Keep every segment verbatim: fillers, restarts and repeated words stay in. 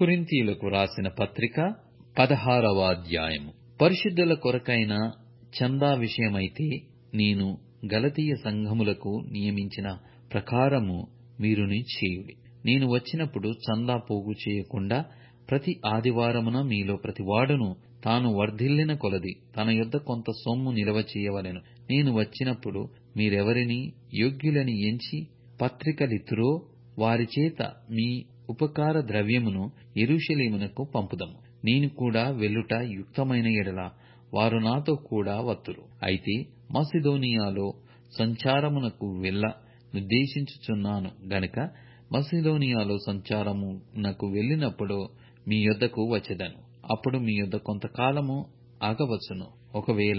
కొరింథీయులకు రాసిన పత్రిక పదహారవ అధ్యాయము. పరిశుద్ధుల కొరకైన చందా విషయమైతే నేను గలతీయ సంఘములకు నియమించిన ప్రకారము మీరుని చేయుడి. నేను వచ్చినప్పుడు చందా పోగు చేయకుండా ప్రతి ఆదివారమున మీలో ప్రతివాడును తాను వర్ధిల్లిన కొలది తన యొద్ద కొంత సొమ్ము నిలవ చేయవలెను. నేను వచ్చినప్పుడు మీరెవరిని యోగ్యులని ఎంచి పత్రికలిత్తురో వారి చేత మీ ఉపకార ద్రవ్యమును యెరూషలేమునకు పంపుదము. నేను కూడా వెళ్ళుట యుక్తమైన ఎడల వారు నాతో కూడా వత్తురు. అయితే మసిదోనియాలో సంచారమునకు వెళ్ళ నిర్దేశించుచున్నాను గనుక మసిదోనియాలో సంచారమునకు వెళ్ళినప్పుడు మీ యొద్దకు వచ్చెదను. అప్పుడు మీ యొద్ద కొంతకాలము ఆగవచ్చును. ఒకవేళ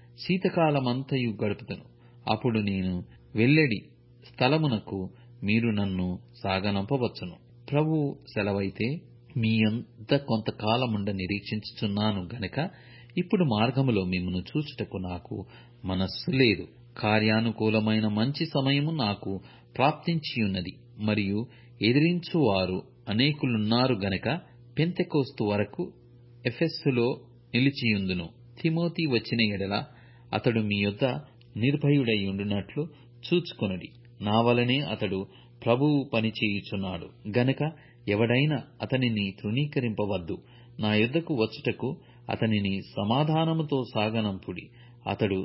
శీతకాలమంతయు గడుపుదును. అప్పుడు నేను వెళ్ళెడి స్థలమునకు మీరు నన్ను సాగనంపవచ్చును. ప్రభువు సెలవైతే మీ యొద్ద కొంతకాలముండ నిరీక్షించుచున్నాను గనుక ఇప్పుడు మార్గములో మిమ్మును చూచుటకు నాకు మనస్సు లేదు. కార్యానుకూలమైన మంచి సమయము నాకు ప్రాప్తించియున్నది, మరియు ఎదిరించువారు అనేకులున్నారు గనక పెంతెకోస్తు వరకు ఎఫెస్సులో నిలిచియుందును. తిమోతి వచ్చిన ఎడల అతడు మీ యొద్ద నిర్భయుడై ఉండునట్లు చూచుకొనుడి. నా వలనే అతడు ప్రభువు పని చేయుచున్నాడు గనక ఎవడైనా అతనిని తృణీకరింపవద్దు. నా యొద్దకు వచ్చుటకు అతనిని సమాధానముతో సాగనంపుడి. అతడు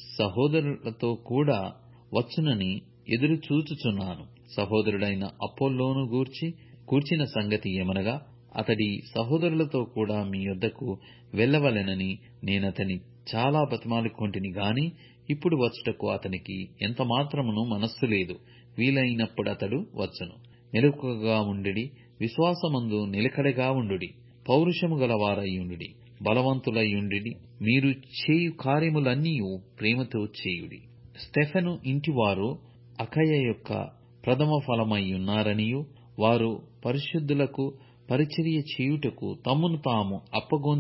సహోదరులతో కూడా వచ్చునని ఎదురు చూచుచున్నాను. సహోదరుడైన అపొల్లోను గూర్చి కూర్చిన సంగతి ఏమనగా, అతడి సహోదరులతో కూడా మీ యొద్దకు వెళ్ళవలెనని నేనతని చాలా బతిమాలుకొంటిని గాని ఇప్పుడు వచ్చుటకు అతనికి ఎంత మాత్రమును మనస్సు లేదు. వీలైనప్పుడు అతడు వచ్చును. మెలకువగా ఉండుడి, విశ్వాసమందు నిలకడగా ఉండుడి, పౌరుషము గలవారయ్యుండుడి, బలవంతులయ్యుండుడి. మీరు చేయు కార్యములన్నీయు ప్రేమతో చేయుడి. స్టెఫెను ఇంటివారు అకయ యొక్క ప్రథమ ఫలమయ్యున్నారనియు వారు పరిశుద్ధులకు పరిచర్య చేయుటకు తమ్మును తాము అప్పగొ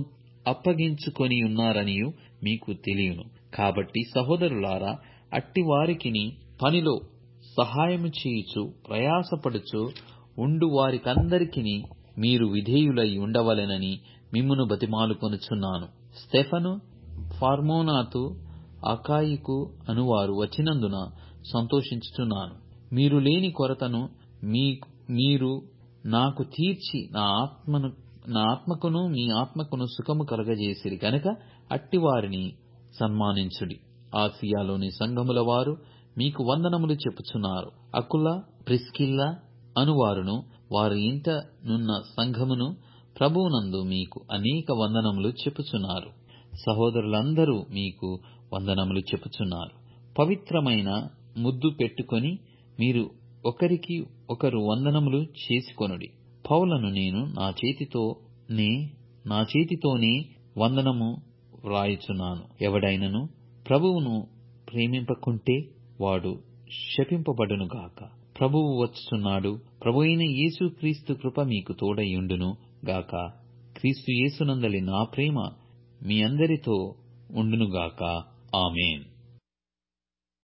అప్పగించుకొనియున్నారనియు మీకు తెలియను. కాబట్టి సహోదరులారా, అట్టి వారికిని పనిలో సహాయము చేయుచు ప్రయాసపడుచు ఉండు వారికందరికిని మీరు విధేయులై ఉండవలెనని మిమ్మును బతిమాలుకొనుచున్నాను. స్టెఫను, ఫర్మోనాతు, అకాయికు అనువారు వచ్చినందున సంతోషించుచున్నాను. మీరు లేని కొరతను మీ మీరు నాకు తీర్చి నా ఆత్మను నా ఆత్మకును మీ ఆత్మకును సుఖము కలగజేసిరి గనక అట్టివారిని సన్మానించుడి. ఆసియాలోని సంఘముల వారు మీకు వందనములు చెప్పుచున్నారు. అకుల, ప్రిస్కిల్ల అనువారును వారి ఇంట నున్న సంఘమును ప్రభువునందు మీకు అనేక వందనములు చెప్పుచున్నారు. సహోదరులందరూ మీకు వందనములు చెప్పుచున్నారు. పవిత్రమైన ముద్దు పెట్టుకొని మీరు ఒకరికి ఒకరు వందనములు చేసుకొనుడి. పౌలను నేను నా చేతితోనే నా చేతితోనే వందనము వ్రాయుచున్నాను. ఎవడైనను ప్రభువును ప్రేమింపకుంటే వాడు శపింపబడునుగాక. ప్రభువు వచ్చుచున్నాడు. ప్రభువైన యేసు క్రీస్తు కృప మీకు తోడయుండును గాక. క్రీస్తు యేసునందలి నా ప్రేమ మీ అందరితో ఉండునుగాక. ఆమేన్.